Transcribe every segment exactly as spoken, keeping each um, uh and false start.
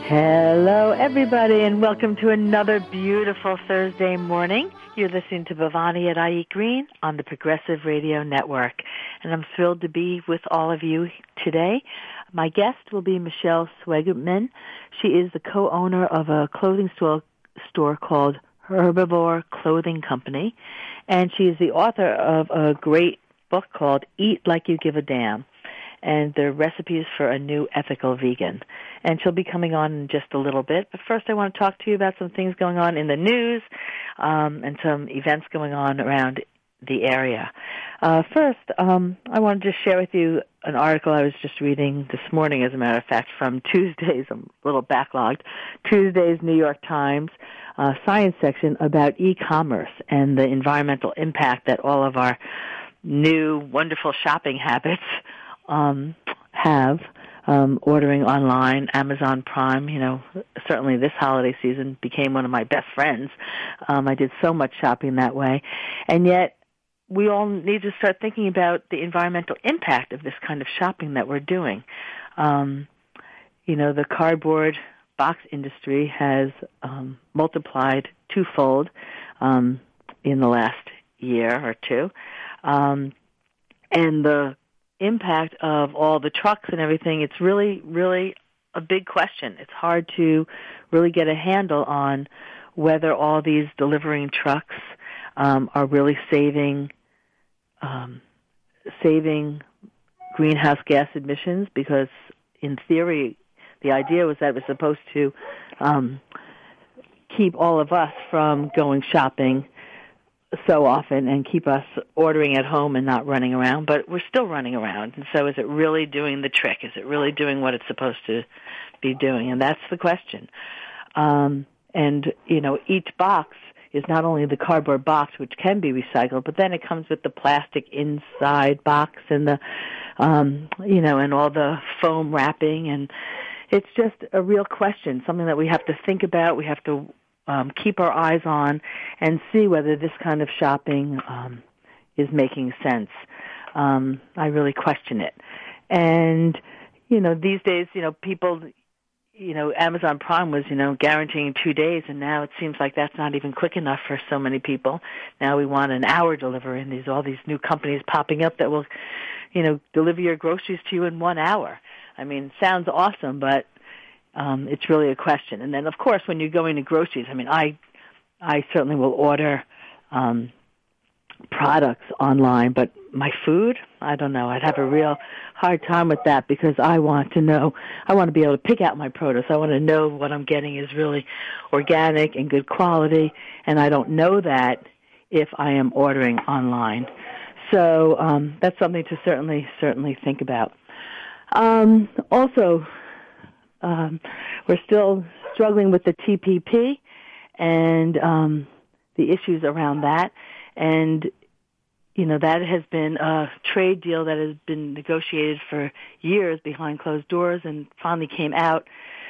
Hello, everybody, and welcome to another beautiful Thursday morning. You're listening to Bhavani at I Eat Green on the Progressive Radio Network, and I'm thrilled to be with all of you today. My guest will be Michelle Swegman. She is the co-owner of a clothing store, store called Herbivore Clothing Company, and she is the author of a great book called Eat Like You Give a Damn, and the recipes for a new ethical vegan. And she'll be coming on in just a little bit. But first I want to talk to you about some things going on in the news um, and some events going on around the area. Uh, first, um, I want to just share with you an article I was just reading this morning, as a matter of fact, from Tuesday's, I'm a little backlogged, Tuesday's New York Times uh, science section about e-commerce and the environmental impact that all of our new wonderful shopping habits Um, have, um, ordering online, Amazon Prime, you know, certainly this holiday season became one of my best friends. Um, I did so much shopping that way. And yet, we all need to start thinking about the environmental impact of this kind of shopping that we're doing. Um, you know, the cardboard box industry has um, multiplied twofold um, in the last year or two. Um, and the impact of all the trucks and everything, it's really, really a big question. It's hard to really get a handle on whether all these delivering trucks um, are really saving um, saving greenhouse gas emissions, because in theory the idea was that it was supposed to um, keep all of us from going shopping so often and keep us ordering at home and not running around, but we're still running around. And so is it really doing the trick? Is it really doing what it's supposed to be doing? And that's the question. Um, and, you know, each box is not only the cardboard box, which can be recycled, but then it comes with the plastic inside box and the, um, you know, and all the foam wrapping. And it's just a real question, something that we have to think about. We have to Um, keep our eyes on and see whether this kind of shopping um, is making sense. Um, I really question it. And, you know, these days, you know, people, you know, Amazon Prime was, you know, guaranteeing two days, and now it seems like that's not even quick enough for so many people. Now we want an hour delivery, and there's all these new companies popping up that will, you know, deliver your groceries to you in one hour. I mean, sounds awesome, but Um, it's really a question. And then, of course, when you're going to groceries, I mean, I I certainly will order um, products online, but my food, I don't know. I'd have a real hard time with that, because I want to know, I want to be able to pick out my produce. I want to know what I'm getting is really organic and good quality, and I don't know that if I am ordering online. So um, that's something to certainly, certainly think about. Um, also, Um, we're still struggling with the T P P and um, the issues around that. And, you know, that has been a trade deal that has been negotiated for years behind closed doors and finally came out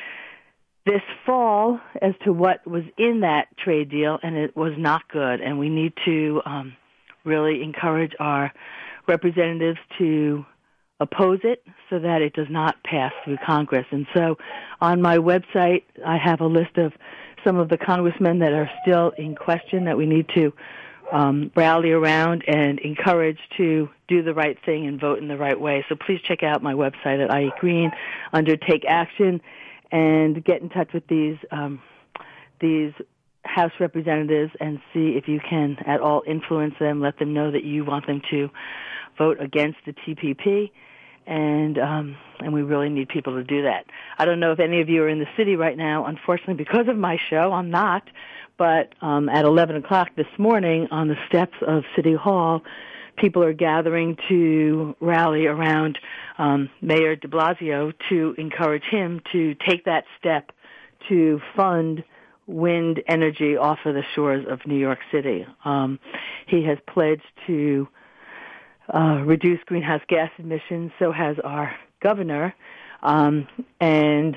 this fall as to what was in that trade deal, and it was not good. And we need to um, really encourage our representatives to oppose it so that it does not pass through Congress. And so on my website, I have a list of some of the congressmen that are still in question that we need to um, rally around and encourage to do the right thing and vote in the right way. So please check out my website at I Eat Green under Take Action and get in touch with these um, these House representatives and see if you can at all influence them, let them know that you want them to vote against the T P P. And um, and we really need people to do that. I don't know if any of you are in the city right now. Unfortunately, because of my show, I'm not. But um, at eleven o'clock this morning on the steps of City Hall, people are gathering to rally around um, Mayor de Blasio to encourage him to take that step to fund wind energy off of the shores of New York City. Um, he has pledged to Uh, reduce greenhouse gas emissions, so has our governor, um, and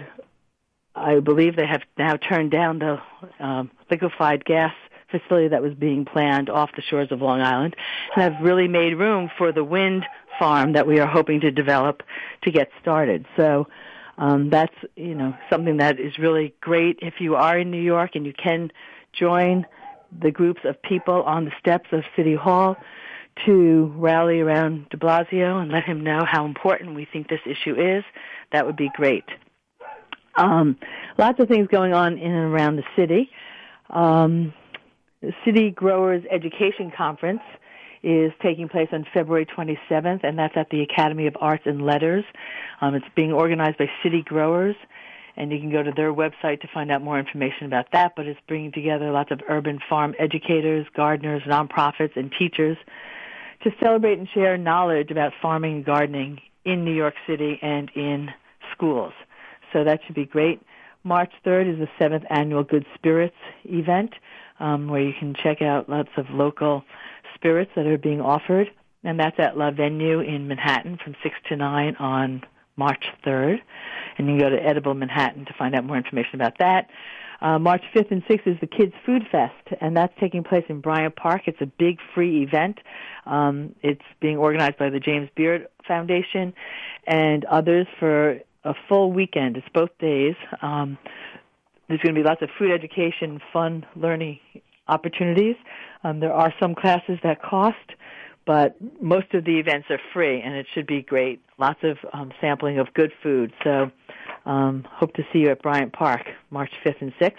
I believe they have now turned down the um, liquefied gas facility that was being planned off the shores of Long Island, and have really made room for the wind farm that we are hoping to develop to get started. So Um, that's, you know, something that is really great if you are in New York and you can join the groups of people on the steps of City Hall to rally around de Blasio and let him know how important we think this issue is. That would be great. Um, lots of things going on in and around the city. Um, the City Growers Education Conference is taking place on February twenty-seventh, and that's at the Academy of Arts and Letters. Um, it's being organized by City Growers, and you can go to their website to find out more information about that, but it's bringing together lots of urban farm educators, gardeners, nonprofits, and teachers to celebrate and share knowledge about farming and gardening in New York City and in schools. So that should be great. March third is the seventh annual Good Spirits event, um, where you can check out lots of local spirits that are being offered, and that's at La Venue in Manhattan from six to nine on March third. And you can go to Edible Manhattan to find out more information about that. Uh, March fifth and sixth is the Kids Food Fest, and that's taking place in Bryant Park. It's a big free event. Um, it's being organized by the James Beard Foundation and others for a full weekend. It's both days. Um, there's going to be lots of food education, fun learning opportunities. Um, there are some classes that cost, but most of the events are free, and it should be great. Lots of um, sampling of good food. So um, hope to see you at Bryant Park, March fifth and sixth.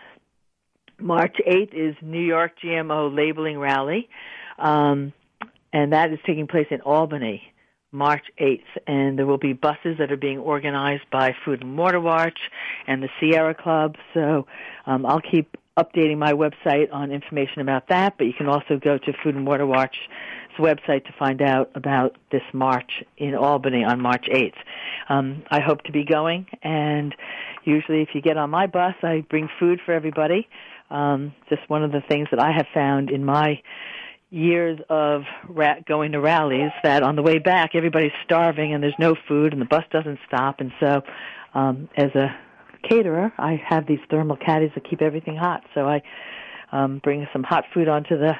March eighth is New York G M O Labeling Rally, um, and that is taking place in Albany, March eighth. And there will be buses that are being organized by Food and Water Watch and the Sierra Club. So um, I'll keep updating my website on information about that, but you can also go to Food and Water Watch's website to find out about this march in Albany on March eighth. Um, I hope to be going, and usually if you get on my bus, I bring food for everybody. Um, just one of the things that I have found in my years of ra- going to rallies, that on the way back, everybody's starving and there's no food and the bus doesn't stop, and so um, as a caterer, I have these thermal caddies that keep everything hot. So I um, bring some hot food onto the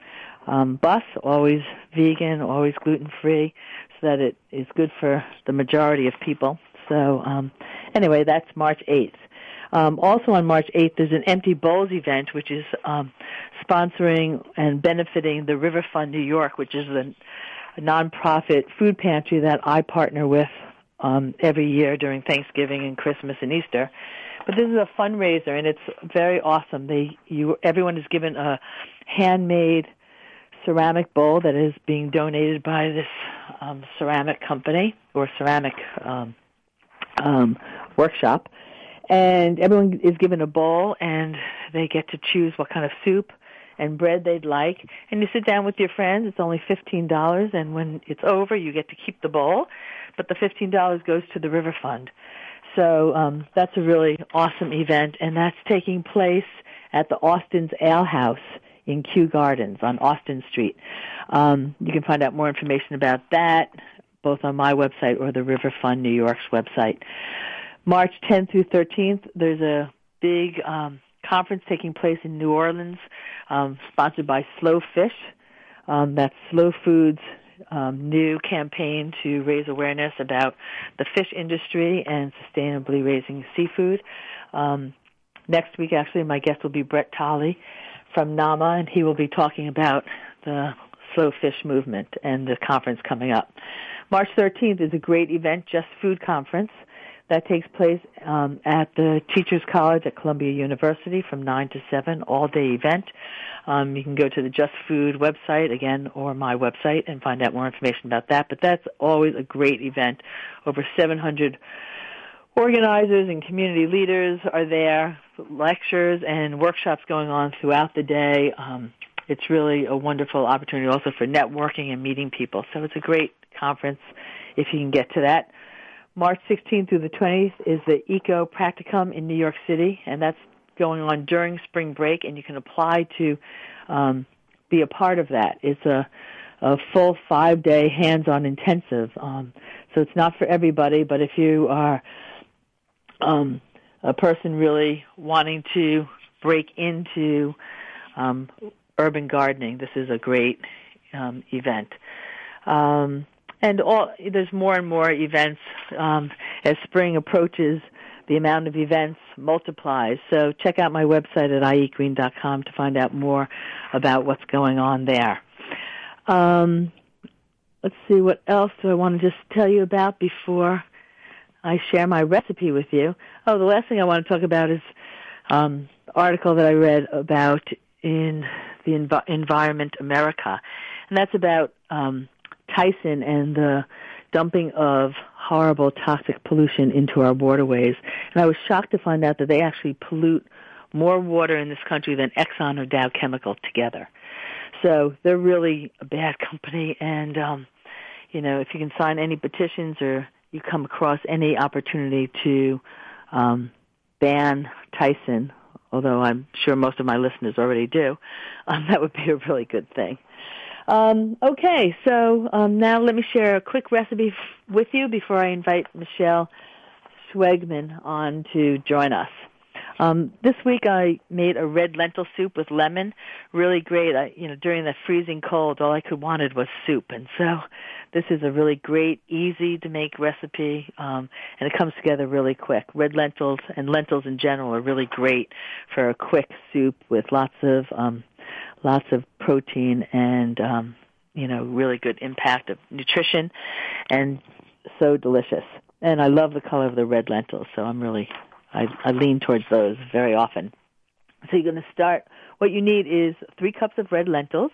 um, bus, always vegan, always gluten-free, so that it is good for the majority of people. So um, anyway, that's March eighth. Um, also on March eighth, there's an Empty Bowls event, which is um, sponsoring and benefiting the River Fund New York, which is a, a nonprofit food pantry that I partner with Um, every year during Thanksgiving and Christmas and Easter. But this is a fundraiser, and it's very awesome. They, you, everyone is given a handmade ceramic bowl that is being donated by this um, ceramic company or ceramic um, um, workshop. And everyone is given a bowl, and they get to choose what kind of soup and bread they'd like. And you sit down with your friends. It's only fifteen dollars, and when it's over, you get to keep the bowl. But the fifteen dollars goes to the River Fund. So um, that's a really awesome event, and that's taking place at the Austin's Ale House in Kew Gardens on Austin Street. Um, you can find out more information about that both on my website or the River Fund New York's website. March tenth through thirteenth, there's a big um, conference taking place in New Orleans, um, sponsored by Slow Fish. Um, that's Slow Foods' um, new campaign to raise awareness about the fish industry and sustainably raising seafood. Um, next week, actually, my guest will be Brett Tolley from NAMA, and he will be talking about the Slow Fish movement and the conference coming up. March thirteenth is a great event, Just Food Conference. That takes place um, at the Teachers College at Columbia University from nine to seven, all-day event. Um, you can go to the Just Food website, again, or my website, and find out more information about that. But that's always a great event. Over seven hundred organizers and community leaders are there, lectures and workshops going on throughout the day. Um, it's really a wonderful opportunity also for networking and meeting people. So it's a great conference if you can get to that. March sixteenth through the twentieth is the Eco Practicum in New York City, and that's going on during spring break, and you can apply to um, be a part of that. It's a, a full five-day hands-on intensive, um, so it's not for everybody, but if you are um, a person really wanting to break into um, urban gardening, this is a great um, event. Um, And all there's more and more events um, as spring approaches. The amount of events multiplies. So check out my website at i eat green dot com to find out more about what's going on there. Um, let's see, what else do I want to just tell you about before I share my recipe with you? Oh, the last thing I want to talk about is um, an article that I read about in the Env- Environment America, and that's about um, Tyson and the dumping of horrible toxic pollution into our waterways. And I was shocked to find out that they actually pollute more water in this country than Exxon or Dow Chemical together. So they're really a bad company. And, um, you know, if you can sign any petitions or you come across any opportunity to um, ban Tyson, although I'm sure most of my listeners already do, um, that would be a really good thing. Um, okay, so um, now let me share a quick recipe f- with you before I invite Michelle Schwegman on to join us. Um, this week I made a red lentil soup with lemon, really great. I, you know, during the freezing cold, all I could wanted was soup, and so this is a really great, easy to make recipe, um, and it comes together really quick. Red lentils and lentils in general are really great for a quick soup with lots of um, lots of protein and um, you know, really good impact of nutrition, and so delicious. And I love the color of the red lentils, so I'm really I, I lean towards those very often. So you're going to start, what you need is three cups of red lentils,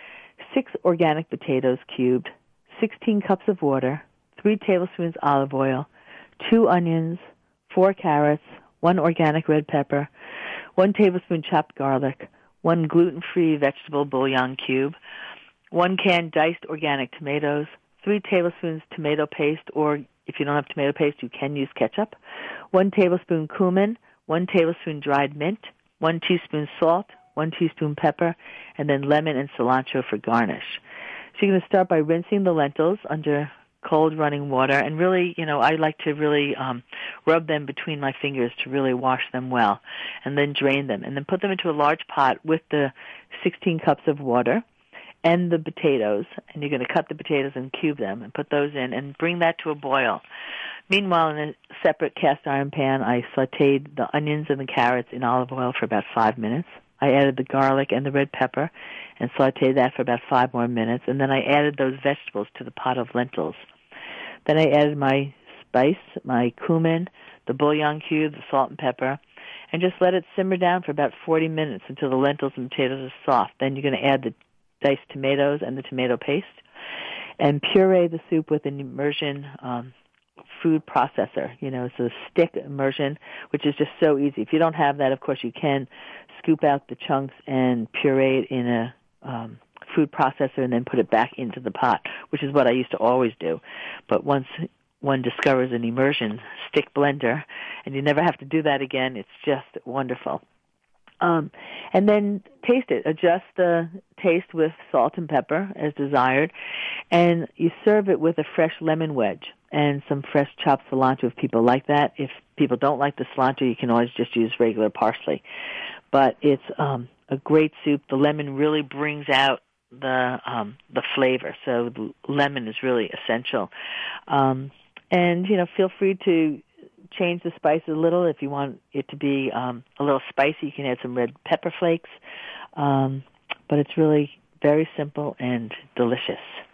six organic potatoes cubed, sixteen cups of water, three tablespoons olive oil, two onions, four carrots, one organic red pepper, one tablespoon chopped garlic, one gluten-free vegetable bouillon cube, one can diced organic tomatoes, three tablespoons tomato paste, or if you don't have tomato paste, you can use ketchup, one tablespoon cumin, one tablespoon dried mint, one teaspoon salt, one teaspoon pepper, and then lemon and cilantro for garnish. So you're going to start by rinsing the lentils under cold running water, and really, you know, I like to really um, rub them between my fingers to really wash them well, and then drain them, and then put them into a large pot with the sixteen cups of water and the potatoes, and you're going to cut the potatoes and cube them and put those in and bring that to a boil. Meanwhile, in a separate cast iron pan, I sautéed the onions and the carrots in olive oil for about five minutes. I added the garlic and the red pepper and sautéed that for about five more minutes, and then I added those vegetables to the pot of lentils. Then I added my spice, my cumin, the bouillon cube, the salt and pepper, and just let it simmer down for about forty minutes until the lentils and potatoes are soft. Then you're going to add the diced tomatoes and the tomato paste, and puree the soup with an immersion um, food processor. You know, it's a stick immersion, which is just so easy. If you don't have that, of course, you can scoop out the chunks and puree it in a um, food processor and then put it back into the pot, which is what I used to always do. But once one discovers an immersion stick blender, and you never have to do that again, it's just wonderful. Um, and then taste it. Adjust the taste with salt and pepper as desired, and you serve it with a fresh lemon wedge and some fresh chopped cilantro if people like that. If people don't like the cilantro, you can always just use regular parsley. But it's um, a great soup. The lemon really brings out the um, the flavor, so the lemon is really essential. Um, and, you know, feel free to change the spice a little. If you want it to be um, a little spicy, you can add some red pepper flakes. Um, but it's really very simple and delicious.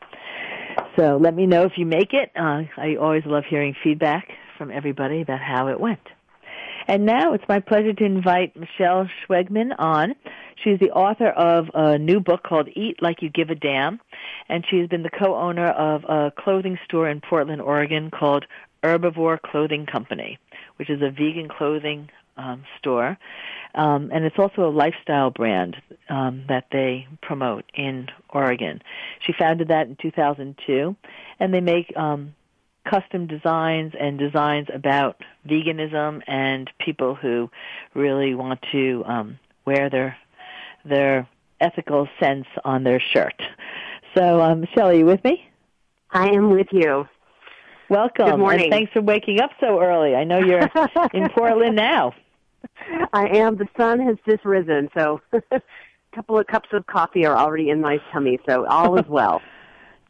So let me know if you make it. Uh, I always love hearing feedback from everybody about how it went. And now it's my pleasure to invite Michelle Schwegman on. She's the author of a new book called Eat Like You Give a Damn, and she's been the co-owner of a clothing store in Portland, Oregon called Herbivore Clothing Company, which is a vegan clothing um, store, um, and it's also a lifestyle brand um, that they promote in Oregon. She founded that in two thousand two, and they make um, custom designs and designs about veganism and people who really want to um, wear their their ethical sense on their shirt. So, um, Michelle, are you with me? I am with you. Welcome. Good morning. And thanks for waking up so early. I know you're in Portland now. I am. The sun has just risen, so a couple of cups of coffee are already in my tummy, so all is well.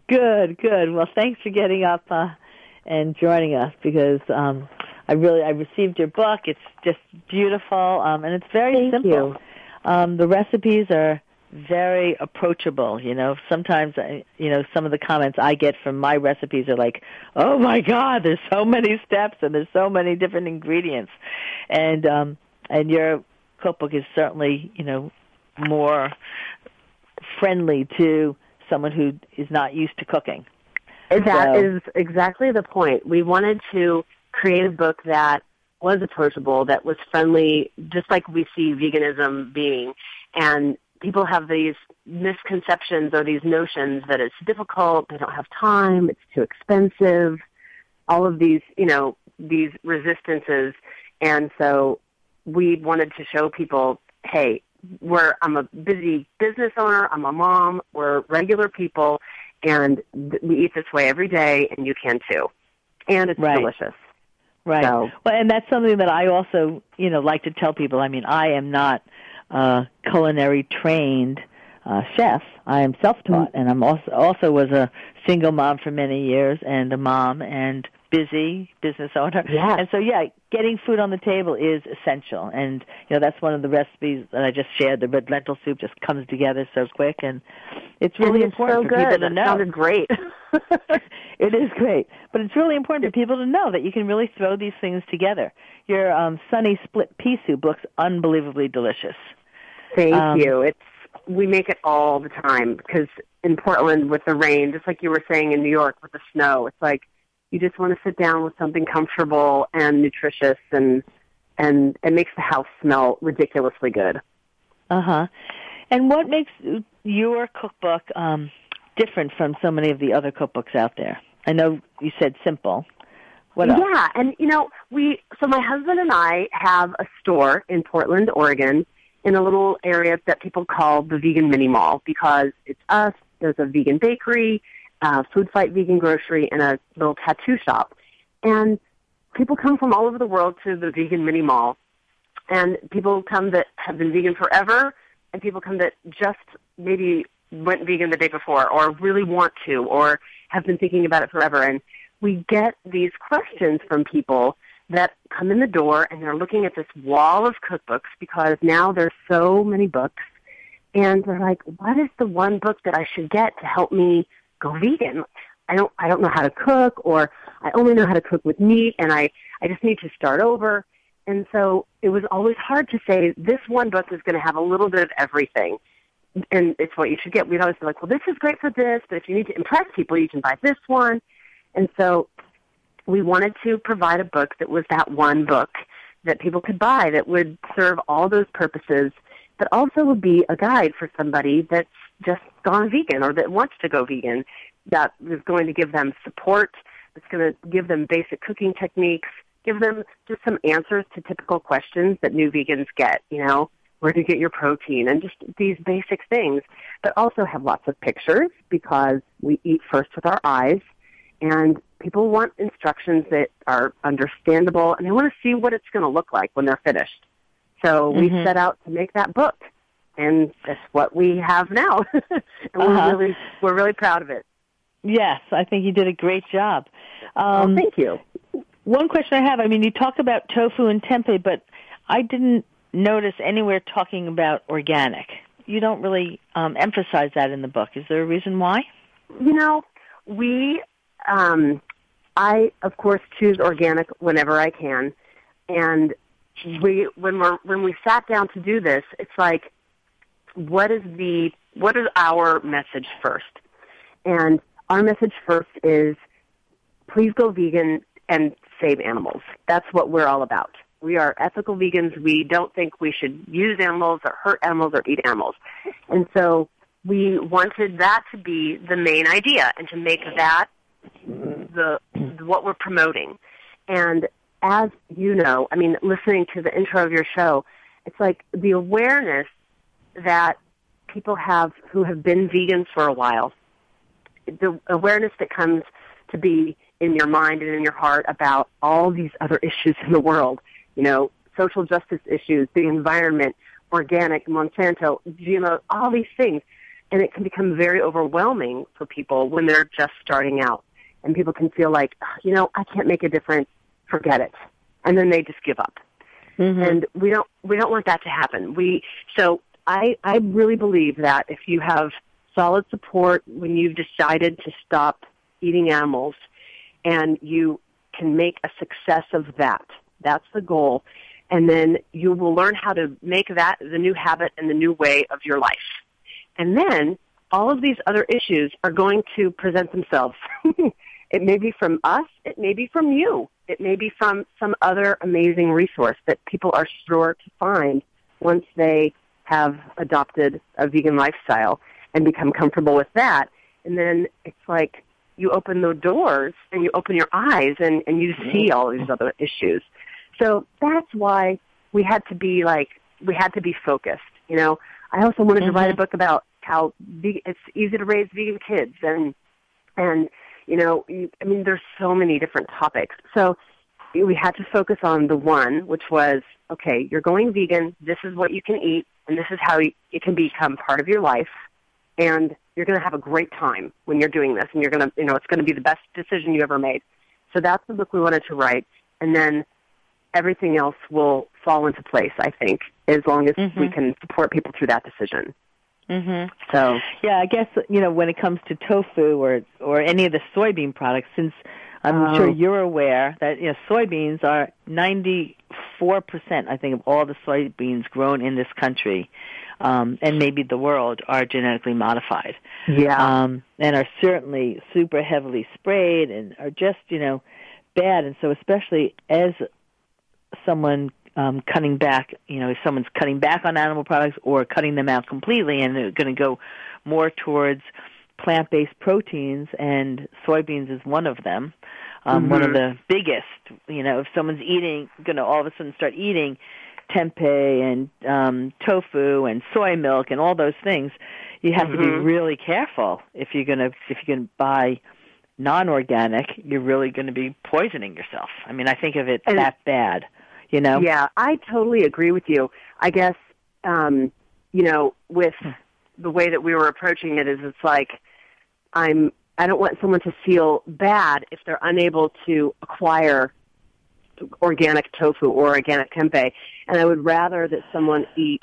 Good, good. Well, thanks for getting up uh, and joining us because um, I really I received your book. It's just beautiful, um, and it's very Thank simple. you. Um, the recipes are very approachable. You know, sometimes I, you know some of the comments I get from my recipes are like, "Oh my God, there's so many steps and there's so many different ingredients," and um, and your cookbook is certainly you know more friendly to someone who is not used to cooking. That so. is exactly the point. We wanted to create a book that was approachable, that was friendly, just like we see veganism being. And people have these misconceptions or these notions that it's difficult, they don't have time, it's too expensive, all of these, you know, these resistances. And so we wanted to show people, hey, we're, I'm a busy business owner, I'm a mom, we're regular people, and th- we eat this way every day, and you can too. And it's right. delicious. Right. So. Well, and that's something that I also, you know, like to tell people. I mean, I am not uh, culinary trained uh, chef. I am self-taught, mm-hmm. and I'm also also was a single mom for many years, and a mom and busy business owner. Yes. And so, yeah, getting food on the table is essential. And, you know, that's one of the recipes that I just shared. The red lentil soup just comes together so quick, and it's really and it's important so for good. people to know. It sounded great. It is great. But it's really important for people to know that you can really throw these things together. Your um, sunny split pea soup looks unbelievably delicious. Thank um, you. It's we make it all the time because in Portland with the rain, just like you were saying in New York with the snow, it's like you just want to sit down with something comfortable and nutritious, and and it makes the house smell ridiculously good. Uh-huh. And what makes your cookbook um, different from so many of the other cookbooks out there? I know you said simple. What else? Yeah, and you know, we so my husband and I have a store in Portland, Oregon, in a little area that people call the Vegan Mini Mall because it's us, there's a vegan bakery, uh, Food Fight Vegan Grocery, and a little tattoo shop. And people come from all over the world to the Vegan Mini Mall. And people come that have been vegan forever, and people come that just maybe went vegan the day before or really want to or have been thinking about it forever. And we get these questions from people that come in the door, and they're looking at this wall of cookbooks because now there's so many books. And they're like, what is the one book that I should get to help me go vegan? I don't I don't know how to cook, or I only know how to cook with meat, and I, I just need to start over. And so it was always hard to say, this one book is going to have a little bit of everything, and it's what you should get. We'd always be like, well, this is great for this, but if you need to impress people, you can buy this one. And so we wanted to provide a book that was that one book that people could buy that would serve all those purposes, but also would be a guide for somebody that's just gone vegan or that wants to go vegan, that is going to give them support, that's going to give them basic cooking techniques, give them just some answers to typical questions that new vegans get, you know, where to get your protein and just these basic things, but also have lots of pictures because we eat first with our eyes, and people want instructions that are understandable, and they want to see what it's going to look like when they're finished. So we mm-hmm. set out to make that book, and that's what we have now. and uh-huh. we're really we're really proud of it. Yes, I think you did a great job. Um, oh, thank you. One question I have, I mean, you talk about tofu and tempeh, but I didn't notice anywhere talking about organic. You don't really um, emphasize that in the book. Is there a reason why? You know, we, um, I, of course, choose organic whenever I can. And we, when we're, when we sat down to do this, it's like, what is the, what is our message first? And our message first is, please go vegan and save animals. That's what we're all about. We are ethical vegans. We don't think we should use animals or hurt animals or eat animals. And so we wanted that to be the main idea and to make that the what we're promoting. And as you know, I mean, listening to the intro of your show, it's like the awareness that people have who have been vegans for a while, the awareness that comes to be in your mind and in your heart about all these other issues in the world, you know, social justice issues, the environment, organic, Monsanto, G M O, all these things. and it can become very overwhelming for people when they're just starting out. And people can feel like, you know, I can't make a difference, forget it. And then they just give up. Mm-hmm. And we don't we don't want that to happen. We so I I really believe that if you have solid support when you've decided to stop eating animals, and you can make a success of that, that's the goal, and then you will learn how to make that the new habit and the new way of your life. And then all of these other issues are going to present themselves. It may be from us. It may be from you. It may be from some other amazing resource that people are sure to find once they have adopted a vegan lifestyle and become comfortable with that. And then it's like you open the doors and you open your eyes and, and you see all these other issues. So that's why we had to be like, we had to be focused. You know, I also wanted mm-hmm. to write a book about how ve- it's easy to raise vegan kids and, and, you know, you, I mean, there's so many different topics. So we had to focus on the one, which was, okay, you're going vegan, this is what you can eat, and this is how you, it can become part of your life, and you're going to have a great time when you're doing this, and you're going to, you know, it's going to be the best decision you ever made. So that's the book we wanted to write, and then everything else will fall into place, I think, as long as mm-hmm. we can support people through that decision. Mm-hmm. So yeah, I guess, you know, when it comes to tofu or or any of the soybean products, since I'm oh. sure you're aware that, you know, soybeans are ninety-four percent, I think, of all the soybeans grown in this country, um, and maybe the world, are genetically modified. Yeah. Um, and are certainly super heavily sprayed and are just, you know, bad. And so especially as someone Um, cutting back, you know, if someone's cutting back on animal products or cutting them out completely, and they're going to go more towards plant-based proteins, and soybeans is one of them, um, mm-hmm. one of the biggest. You know, if someone's eating, going to all of a sudden start eating tempeh and um, tofu and soy milk and all those things, you have mm-hmm. to be really careful. If you're going to, if you're going to buy non-organic, you're really going to be poisoning yourself. I mean, I think of it and that bad. You know? Yeah, I totally agree with you. I guess, um, you know, with the way that we were approaching it is it's like I'm, I don't want someone to feel bad if they're unable to acquire organic tofu or organic tempeh. And I would rather that someone eat,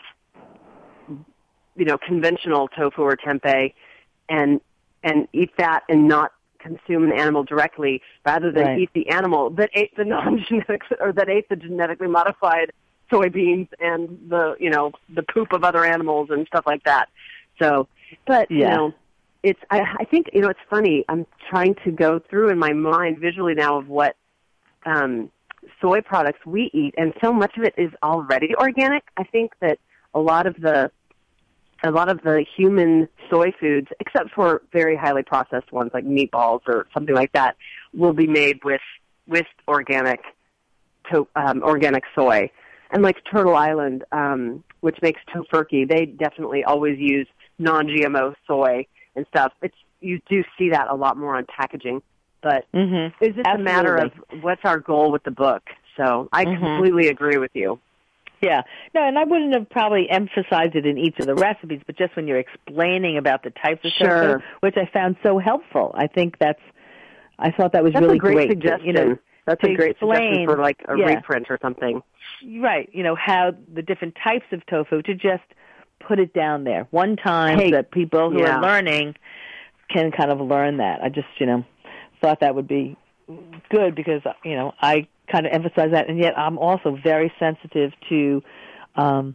you know, conventional tofu or tempeh and, and eat that and not consume an animal directly, rather than right. eat the animal that ate the non-genetic or that ate the genetically modified soybeans and the, you know, the poop of other animals and stuff like that. So, but yeah. you know, it's I, I think you know it's funny. I'm trying to go through in my mind visually now of what um, soy products we eat, and so much of it is already organic. I think that a lot of the A lot of the human soy foods, except for very highly processed ones like meatballs or something like that, will be made with with organic to, um, organic soy. And like Turtle Island, um, which makes Tofurky, they definitely always use non-G M O soy and stuff. It's you do see that a lot more on packaging. But mm-hmm. it's just Absolutely. a matter of what's our goal with the book. So I mm-hmm. completely agree with you. Yeah. No, and I wouldn't have probably emphasized it in each of the recipes, but just when you're explaining about the types of sure. tofu, which I found so helpful. I think that's, I thought that was that's really a great. great. Suggestion. You know, that's a great explain, suggestion for like a yeah. reprint or something. Right. You know, how the different types of tofu, to just put it down there one time hey, so that people who yeah. are learning can kind of learn that. I just, you know, thought that would be good because, you know, I kind of emphasize that, and yet I'm also very sensitive to Um,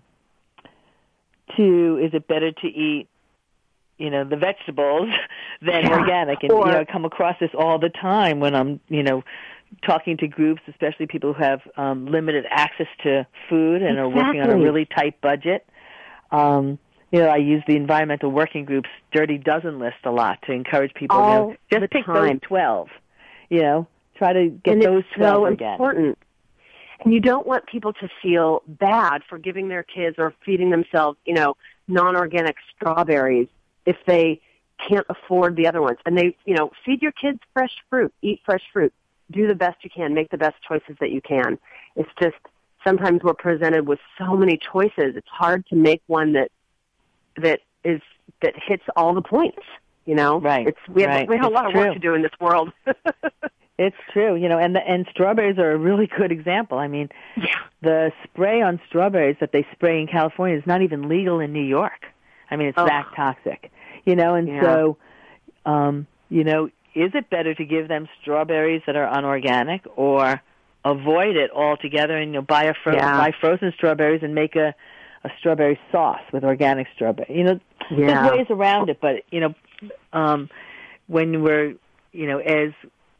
to, is it better to eat, you know, the vegetables than yeah. organic? And, or, you know, I come across this all the time when I'm, you know, talking to groups, especially people who have um, limited access to food and exactly. are working on a really tight budget. Um, you know, I use the environmental working group's Dirty Dozen list a lot to encourage people, all you know, just pick time. those twelve, you know, try to get and those it's twelve so again. Important. And you don't want people to feel bad for giving their kids or feeding themselves, you know, non-organic strawberries if they can't afford the other ones. And they, you know, feed your kids fresh fruit, eat fresh fruit, do the best you can, make the best choices that you can. It's just sometimes we're presented with so many choices. It's hard to make one that that is that hits all the points. You know, right? It's we have right. we have it's a lot of true. work to do in this world. It's true, you know, and the, and strawberries are a really good example. I mean, yeah. the spray on strawberries that they spray in California is not even legal in New York. I mean, it's oh. that toxic, you know, and yeah. so, um, you know, is it better to give them strawberries that are unorganic or avoid it altogether and, you know, buy a fro- yeah. buy frozen strawberries and make a, a strawberry sauce with organic strawberry? You know, yeah. there's ways around it, but, you know, um, when we're, you know, as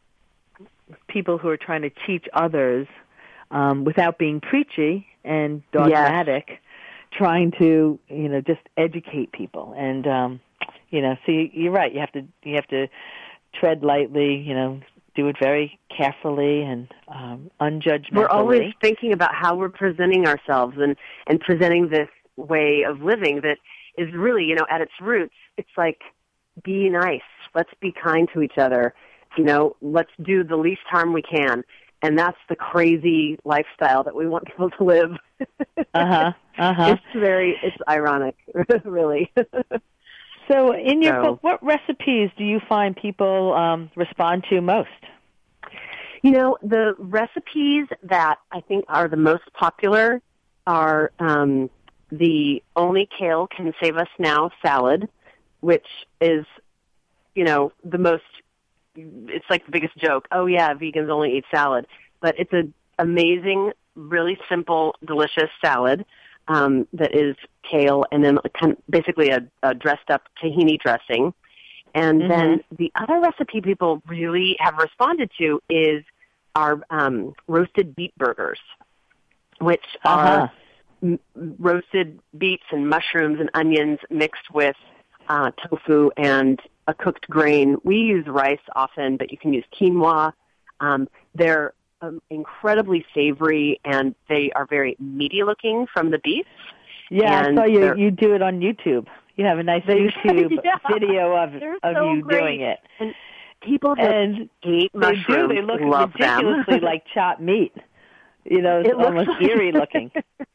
people who are trying to teach others um, without being preachy and dogmatic, yes. trying to, you know, just educate people. And, um, you know, so you, you're right. You have to you have to tread lightly, you know, do it very carefully and um, unjudgmentally. We're always thinking about how we're presenting ourselves and, and presenting this way of living that is really, you know, at its roots, it's like, be nice. Let's be kind to each other. You know, let's do the least harm we can. And that's the crazy lifestyle that we want people to live. uh-huh, uh-huh. It's very, it's ironic, really. So in your so, book, what recipes do you find people um, respond to most? You know, the recipes that I think are the most popular are um, the Only Kale Can Save Us Now salad, which is, you know, the most, it's like the biggest joke. Oh, yeah, vegans only eat salad. But it's an amazing, really simple, delicious salad um, that is kale and then kind of basically a, a dressed-up tahini dressing. And mm-hmm. then the other recipe people really have responded to is our um, roasted beet burgers, which uh-huh. are m- roasted beets and mushrooms and onions mixed with uh, tofu and a cooked grain. We use rice often, but you can use quinoa. Um, they're um, incredibly savory, and they are very meaty looking from the beets. Yeah, and I saw you. You do it on YouTube. You have a nice YouTube yeah, video of of so you great. doing it. And people that and eat mushrooms they do. They look love ridiculously them. like chopped meat. You know, it's it almost like, eerie looking.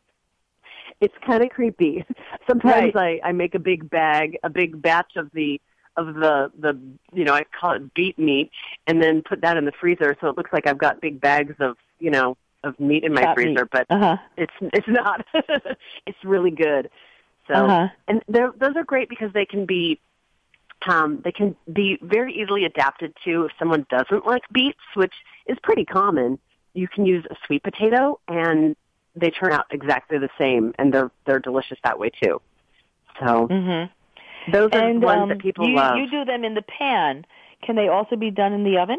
It's kind of creepy. Sometimes right. I, I make a big bag, a big batch of the of the the you know I call it beet meat, and then put that in the freezer so it looks like I've got big bags of you know of meat in my chopped freezer, meat. but uh-huh. it's it's not. It's really good. So uh-huh. and those are great because they can be um, they can be very easily adapted to if someone doesn't like beets, which is pretty common. You can use a sweet potato, and they turn out exactly the same, and they're they're delicious that way too. So mm-hmm. those are and, the ones um, that people you, love. You do them in the pan. Can they also be done in the oven?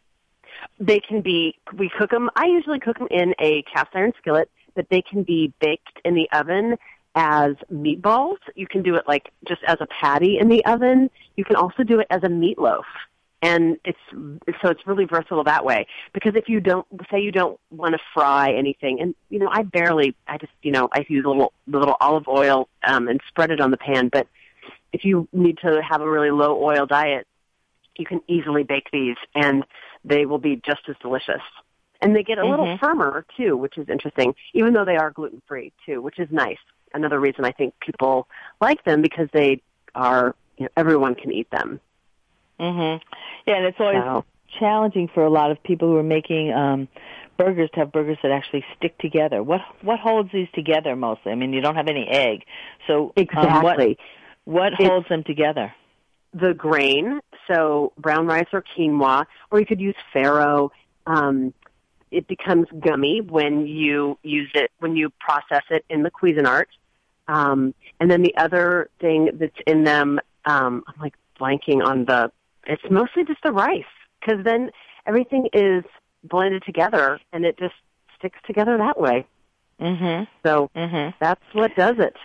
They can be. We cook them. I usually cook them in a cast iron skillet, but they can be baked in the oven as meatballs. You can do it like just as a patty in the oven. You can also do it as a meatloaf. And it's so it's really versatile that way. Because if you don't say you don't want to fry anything, and you know I barely, I just you know I use a little the little olive oil um, and spread it on the pan. But if you need to have a really low oil diet, you can easily bake these, and they will be just as delicious. And they get a mm-hmm. little firmer too, which is interesting. Even though they are gluten free too, which is nice. Another reason I think people like them because they are you know, everyone can eat them. Mhm. Yeah, and it's always so. challenging for a lot of people who are making um burgers to have burgers that actually stick together. What what holds these together mostly? I mean, you don't have any egg, so exactly. Um, what what holds them together? The grain, so brown rice or quinoa, or you could use farro. Um, it becomes gummy when you use it when you process it in the Cuisinart. Um, and then the other thing that's in them, um, I'm like blanking on the. It's mostly just the rice, because then everything is blended together, and it just sticks together that way. Mm-hmm. So mm-hmm. that's what does it.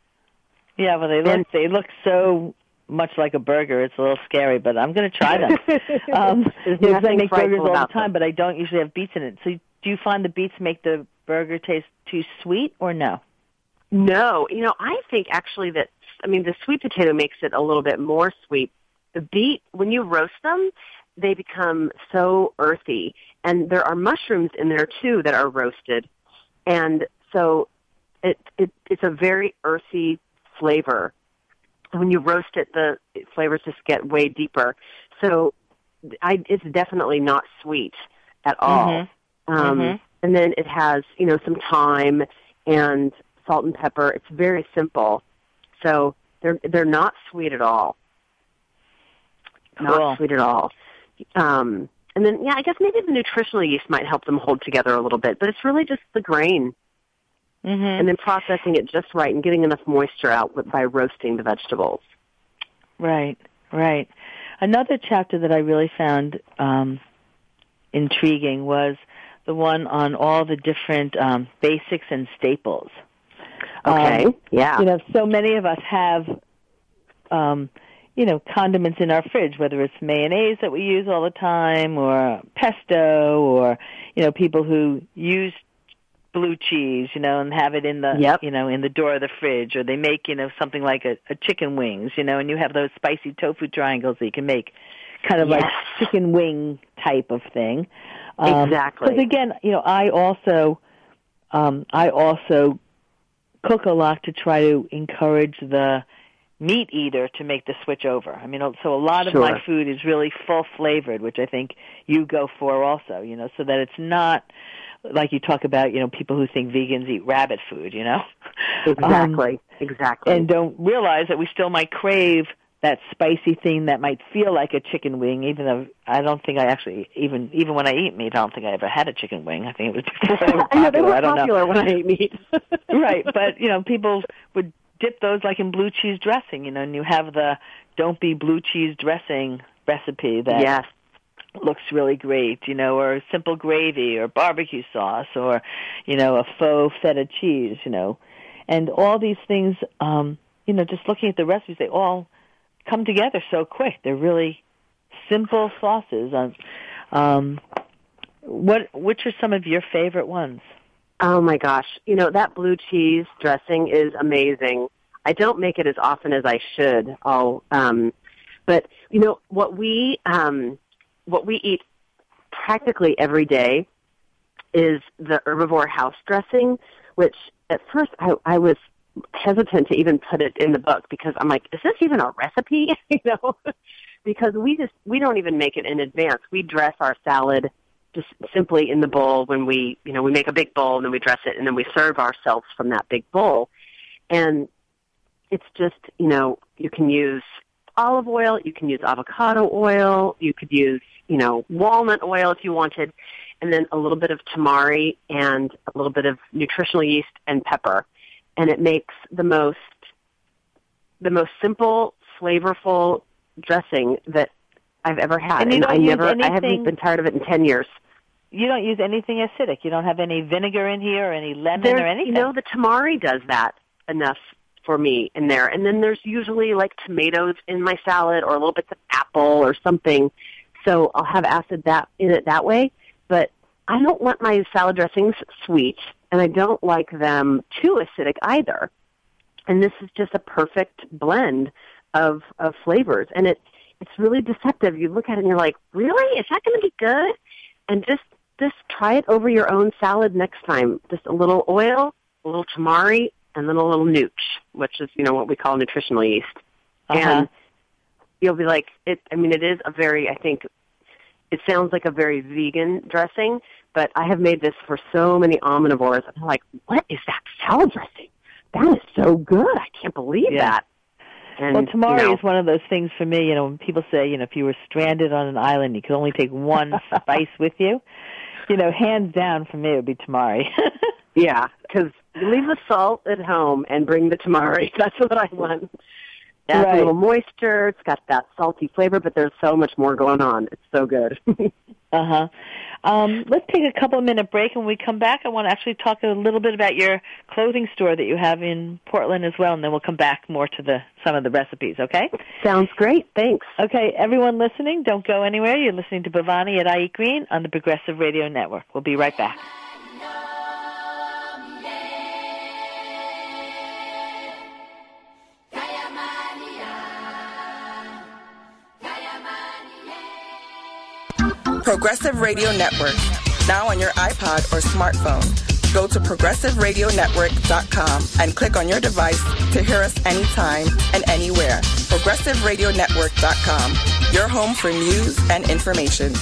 Yeah, well, they look and, they look so much like a burger. It's a little scary, but I'm going to try them. um, because I make burgers all the time, them. but I don't usually have beets in it. So do you find the beets make the burger taste too sweet, or no? No. You know, I think actually that, I mean, the sweet potato makes it a little bit more sweet. The beet, when you roast them, they become so earthy. And there are mushrooms in there, too, that are roasted. And so it, it it's a very earthy flavor. when you roast it, the flavors just get way deeper. So I, it's definitely not sweet at all. Mm-hmm. Um, mm-hmm. And then it has, you know, some thyme and salt and pepper. It's very simple. So they're they're not sweet at all. Cool. Not sweet at all. Um, and then, yeah, I guess maybe the nutritional yeast might help them hold together a little bit, but it's really just the grain. Mm-hmm. And then processing it just right and getting enough moisture out with, by roasting the vegetables. Right, right. Another chapter that I really found um, intriguing was the one on all the different um, basics and staples. Okay, um, yeah. You know, so many of us have, um, you know, condiments in our fridge, whether it's mayonnaise that we use all the time or pesto or, you know, people who use blue cheese, you know, and have it in the, yep. you know, in the door of the fridge, or they make, you know, something like a, a chicken wings, you know, and you have those spicy tofu triangles that you can make kind of yes. like chicken wing type of thing. Um, exactly. Because again, you know, I also, um, I also cook a lot to try to encourage the meat eater to make the switch over. I mean, so a lot of sure. my food is really full flavored, which I think you go for also, you know, so that it's not like you talk about, you know, people who think vegans eat rabbit food, you know? Exactly, um, exactly. And don't realize that we still might crave that spicy thing that might feel like a chicken wing, even though I don't think I actually, even even when I eat meat, I don't think I ever had a chicken wing. I think it was before they were popular. I know, they were I don't popular know. when I ate meat. Right, but, you know, people would dip those like in blue cheese dressing, you know, and you have the Don't Be Blue Cheese dressing recipe that yes. looks really great, you know, or simple gravy or barbecue sauce or, you know, a faux feta cheese, you know. And all these things, um, you know, just looking at the recipes, they all come together so quick. They're really simple sauces. Um, um, what, which are some of your favorite ones? Oh, my gosh. You know, that blue cheese dressing is amazing. I don't make it as often as I should. Oh, um, but, you know, what we um, what we eat practically every day is the herbivore house dressing, which at first I, I was hesitant to even put it in the book because I'm like, is this even a recipe? you know, because we just we don't even make it in advance. We dress our salad just simply in the bowl when we, you know, we make a big bowl and then we dress it and then we serve ourselves from that big bowl. And it's just, you know, you can use olive oil, you can use avocado oil, you could use, you know, walnut oil if you wanted, and then a little bit of tamari and a little bit of nutritional yeast and pepper. And it makes the most, the most simple, flavorful dressing that I've ever had. And, you and don't I use never, anything, I haven't been tired of it in ten years. You don't use anything acidic. You don't have any vinegar in here or any lemon There's, or anything. You know, the tamari does that enough for me in there. And then there's usually like tomatoes in my salad or a little bit of apple or something. So I'll have acid that in it that way. But I don't want my salad dressings sweet, and I don't like them too acidic either. And this is just a perfect blend of of flavors. And it it's really deceptive. You look at it and you're like, really? Is that going to be good? And just just try it over your own salad next time. Just a little oil, a little tamari, and then a little nooch, which is, you know, what we call nutritional yeast. Uh-huh. And you'll be like, it. I mean, it is a very, I think, it sounds like a very vegan dressing, but I have made this for so many omnivores. I'm like, what is that salad dressing? That is so good. I can't believe yeah. that. And, well, tamari you know, is one of those things for me, you know, when people say, you know, if you were stranded on an island, you could only take one spice with you. You know, hands down for me it would be tamari. yeah, because you leave the salt at home and bring the tamari. That's what I want. It has right. a little moisture. It's got that salty flavor, but there's so much more going on. It's so good. uh-huh. Um, let's take a couple of minute break. When we come back, I want to actually talk a little bit about your clothing store that you have in Portland as well, and then we'll come back more to the some of the recipes, okay? Sounds great. Thanks. Okay, everyone listening, don't go anywhere. You're listening to Bhavani at I Eat Green on the Progressive Radio Network. We'll be right back. Progressive Radio Network, now on your iPod or smartphone. Go to progressive radio network dot com and click on your device to hear us anytime and anywhere. progressive radio network dot com, your home for news and information.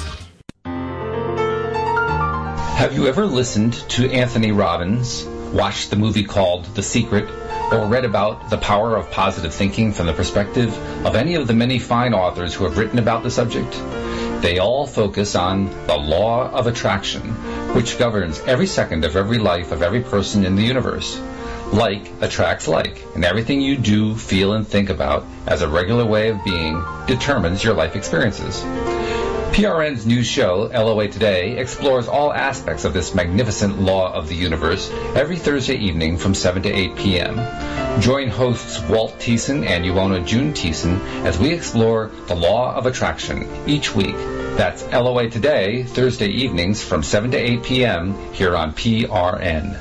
Have you ever listened to Anthony Robbins, watched the movie called The Secret, or read about the power of positive thinking from the perspective of any of the many fine authors who have written about the subject? They all focus on the law of attraction, which governs every second of every life of every person in the universe. Like attracts like, and everything you do, feel, and think about as a regular way of being determines your life experiences. P R N's news show, L O A Today, explores all aspects of this magnificent law of the universe every Thursday evening from seven to eight p.m. Join hosts Walt Thiessen and Ioana June Thiessen as we explore the law of attraction each week. That's L O A Today, Thursday evenings from seven to eight p.m. here on P R N.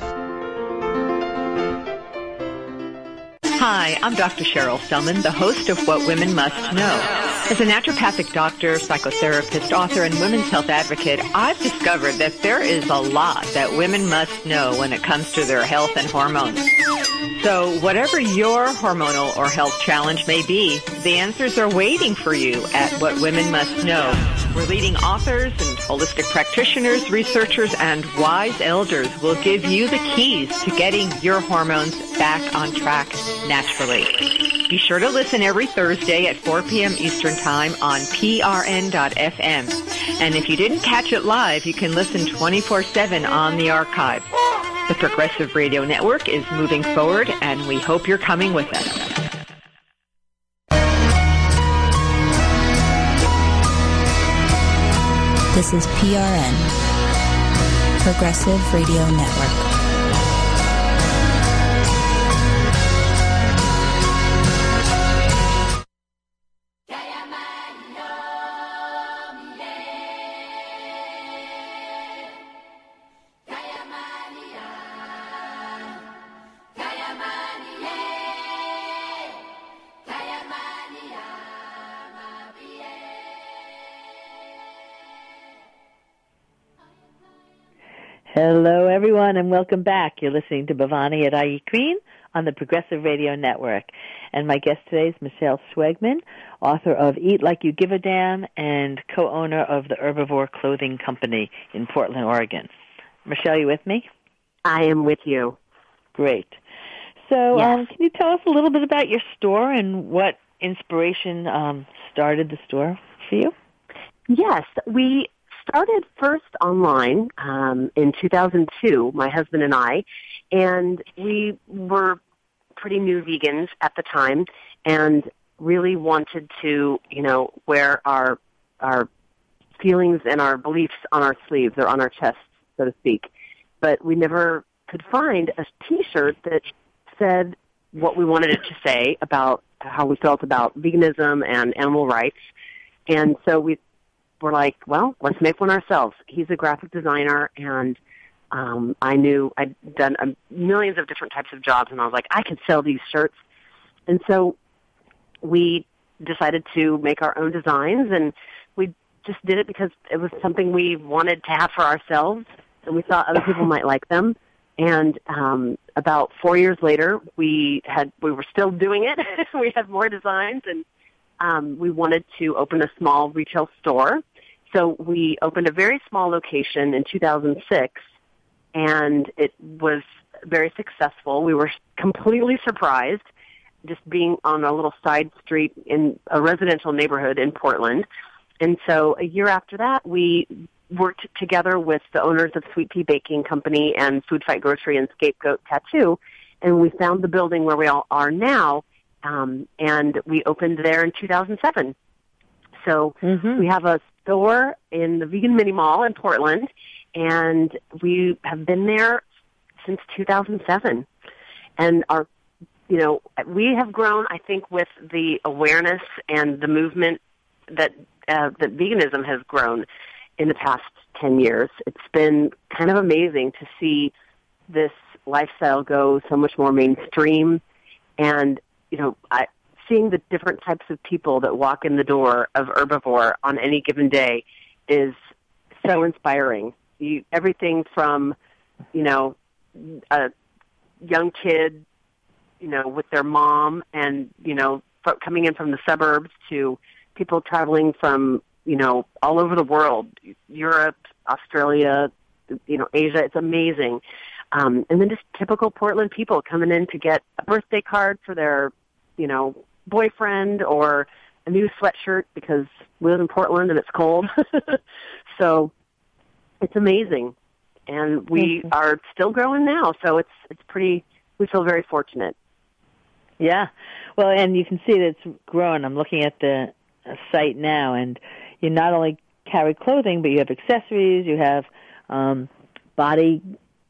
Hi, I'm Doctor Cheryl Selman, the host of What Women Must Know. As a naturopathic doctor, psychotherapist, author, and women's health advocate, I've discovered that there is a lot that women must know when it comes to their health and hormones. So whatever your hormonal or health challenge may be, the answers are waiting for you at What Women Must Know, where leading authors and holistic practitioners, researchers, and wise elders will give you the keys to getting your hormones back on track naturally. Be sure to listen every Thursday at four p.m. Eastern Time on P R N dot F M. And if you didn't catch it live, you can listen twenty-four seven on the archive. The Progressive Radio Network is moving forward, and we hope you're coming with us. This is P R N, Progressive Radio Network. Hello, everyone, and welcome back. You're listening to Bhavani at Ayik Green on the Progressive Radio Network. And my guest today is Michelle Schwegman, author of Eat Like You Give a Damn and co-owner of the Herbivore Clothing Company in Portland, Oregon. Michelle, you with me? I am with you. Great. So Yes. um, can you tell us a little bit about your store and what inspiration um, started the store for you? Yes, we started first online um, in two thousand two, my husband and I, and we were pretty new vegans at the time and really wanted to, you know, wear our our feelings and our beliefs on our sleeves or on our chests, so to speak. But we never could find a T-shirt that said what we wanted it to say about how we felt about veganism and animal rights. And so we were like, well, let's make one ourselves. He's a graphic designer, and um, I knew I'd done um, millions of different types of jobs, and I was like, I could sell these shirts. And so we decided to make our own designs, and we just did it because it was something we wanted to have for ourselves, and we thought other people might like them. And um, about four years later, we had we were still doing it. We had more designs, and um, we wanted to open a small retail store. So we opened a very small location in two thousand six, and it was very successful. We were completely surprised, just being on a little side street in a residential neighborhood in Portland. And so a year after that, we worked together with the owners of Sweet Pea Baking Company and Food Fight Grocery and Scapegoat Tattoo, and we found the building where we all are now, um, and we opened there in two thousand seven. So mm-hmm. we have a store in the Vegan Mini Mall in Portland, and we have been there since two thousand seven. And our, you know, we have grown, I think, with the awareness and the movement that uh, that veganism has grown in the past ten years. It's been kind of amazing to see this lifestyle go so much more mainstream, and, you know, I, seeing the different types of people that walk in the door of Herbivore on any given day is so inspiring. You, everything from, you know, a young kid, you know, with their mom and, you know, coming in from the suburbs to people traveling from, you know, all over the world, Europe, Australia, you know, Asia. It's amazing. Um, and then just typical Portland people coming in to get a birthday card for their, you know, boyfriend or a new sweatshirt because we live in Portland and it's cold. So it's amazing. And we mm-hmm. are still growing now. So it's, it's pretty, we feel very fortunate. Yeah. Well, and you can see that it's growing. I'm looking at the site now, and you not only carry clothing, but you have accessories, you have um, body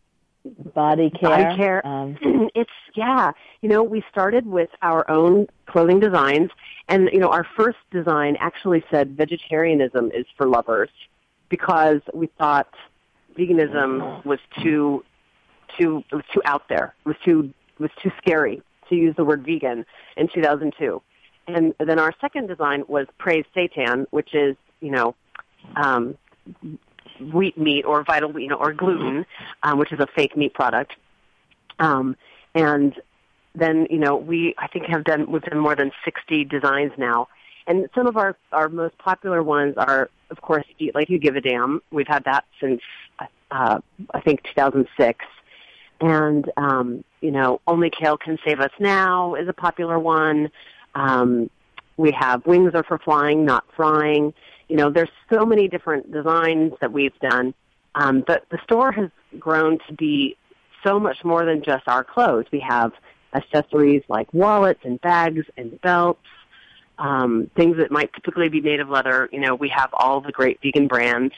body care. Body care. Um, it's, yeah. You know, we started with our own clothing designs, and, you know, our first design actually said vegetarianism is for lovers because we thought veganism was too, too, it was too out there. It was too, it was too scary to use the word vegan in two thousand two. And then our second design was Praise Seitan, which is, you know, um, wheat meat or vital, you know, or gluten, um, which is a fake meat product. Um, and then, you know, we, I think have done, we've done more than sixty designs now. And some of our, our most popular ones are, of course, Eat Like You Give a Damn. We've had that since, uh, I think two thousand six. And, um, you know, Only Kale Can Save Us Now is a popular one. Um, we have Wings Are for Flying, Not Frying. You know, there's so many different designs that we've done. Um, but the store has grown to be so much more than just our clothes. We have accessories like wallets and bags and belts, um, things that might typically be made of leather. You know, we have all the great vegan brands.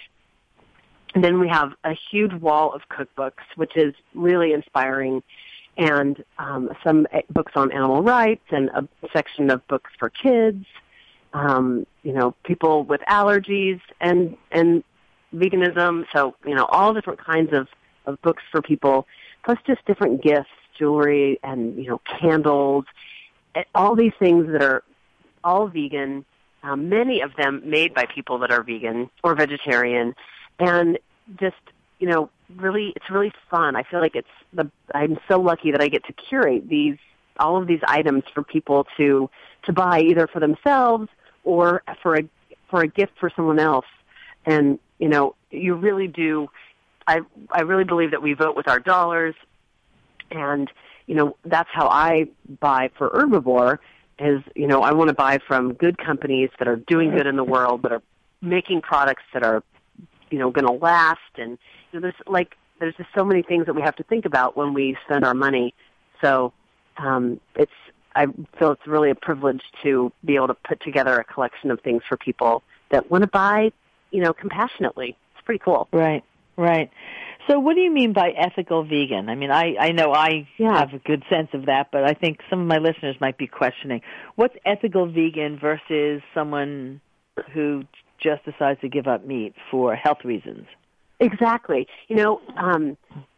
And then we have a huge wall of cookbooks, which is really inspiring, and um, some books on animal rights and a section of books for kids, um, you know, people with allergies and, and veganism. So, you know, all different kinds of, of books for people, plus just different gifts, jewelry and, you know, candles, all these things that are all vegan, um, many of them made by people that are vegan or vegetarian. And just, you know, really, it's really fun. I feel like it's the, I'm so lucky that I get to curate these, all of these items for people to, to buy either for themselves or for a, for a gift for someone else. And, you know, you really do, I, I really believe that we vote with our dollars. And, you know, that's how I buy for Herbivore is, you know, I want to buy from good companies that are doing good in the world, that are making products that are, you know, going to last. And, you know, there's like, there's just so many things that we have to think about when we spend our money. So, um, it's, I feel it's really a privilege to be able to put together a collection of things for people that want to buy, you know, compassionately. It's pretty cool. Right, right. So what do you mean by ethical vegan? I mean, I, I know I yeah. have a good sense of that, but I think some of my listeners might be questioning. What's ethical vegan versus someone who just decides to give up meat for health reasons? Exactly. You know, um,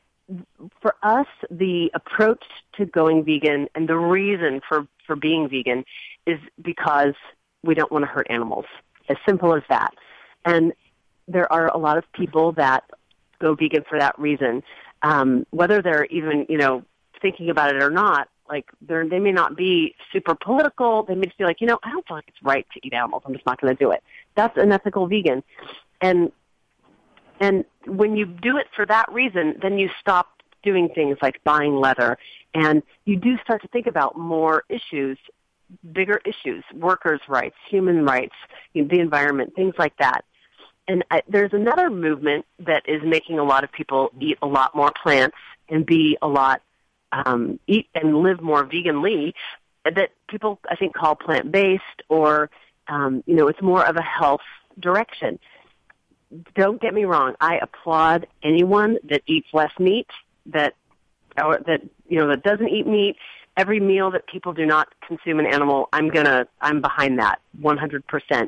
for us, the approach to going vegan and the reason for, for being vegan is because we don't want to hurt animals. As simple as that. And there are a lot of people that go vegan for that reason. Um, whether they're even, you know, thinking about it or not, like they're, they may not be super political. They may just be like, you know, I don't feel like it's right to eat animals. I'm just not going to do it. That's an ethical vegan. And, and when you do it for that reason, then you stop doing things like buying leather, and you do start to think about more issues, bigger issues, workers' rights, human rights, you know, the environment, things like that. And I, there's another movement that is making a lot of people eat a lot more plants and be a lot, um, eat and live more veganly, that people, I think, call plant-based, or, um, you know, it's more of a health direction. Don't get me wrong. I applaud anyone that eats less meat, that, or that, you know, that doesn't eat meat. Every meal that people do not consume an animal, I'm gonna, I'm behind that one hundred percent.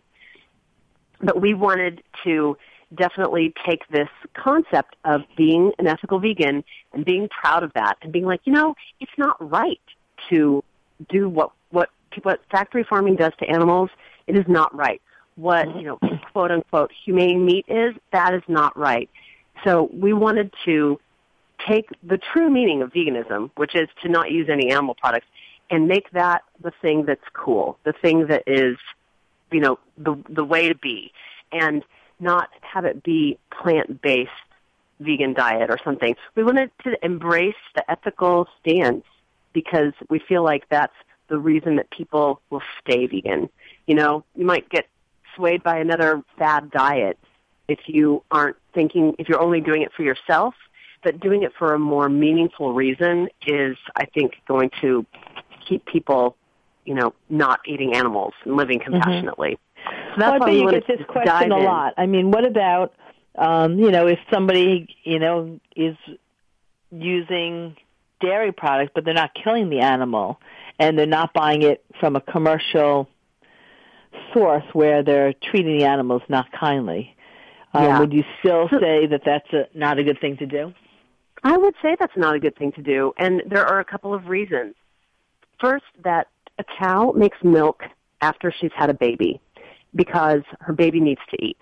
But we wanted to definitely take this concept of being an ethical vegan and being proud of that and being like, you know, it's not right to do what, what, what factory farming does to animals. It is not right. What, you know, quote unquote, humane meat is, that is not right. So we wanted to take the true meaning of veganism, which is to not use any animal products, and make that the thing that's cool, the thing that is, you know, the the way to be, and not have it be plant-based vegan diet or something. We wanted to embrace the ethical stance because we feel like that's the reason that people will stay vegan. You know, you might get swayed by another fad diet if you aren't thinking, if you're only doing it for yourself, but doing it for a more meaningful reason is, I think, going to keep people, you know, not eating animals and living compassionately. Mm-hmm. So that's well, I bet you get this question a lot. I mean, what about, um, you know, if somebody, you know, is using dairy products, but they're not killing the animal, and they're not buying it from a commercial source where they're treating the animals not kindly. Um, yeah. Would you still say that that's a, not a good thing to do? I would say that's not a good thing to do, and there are a couple of reasons. First, that a cow makes milk after she's had a baby because her baby needs to eat.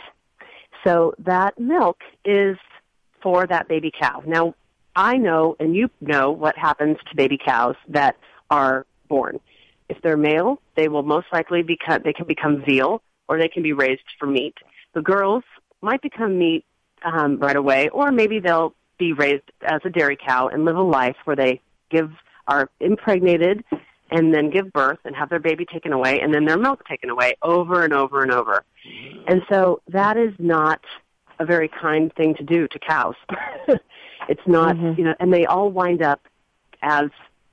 So that milk is for that baby cow. Now, I know, and you know, what happens to baby cows that are born. If they're male, they will most likely become, they can become veal, or they can be raised for meat. The girls might become meat um, right away, or maybe they'll be raised as a dairy cow and live a life where they give are impregnated and then give birth and have their baby taken away and then their milk taken away over and over and over. And so that is not a very kind thing to do to cows. It's not, mm-hmm. you know, and they all wind up as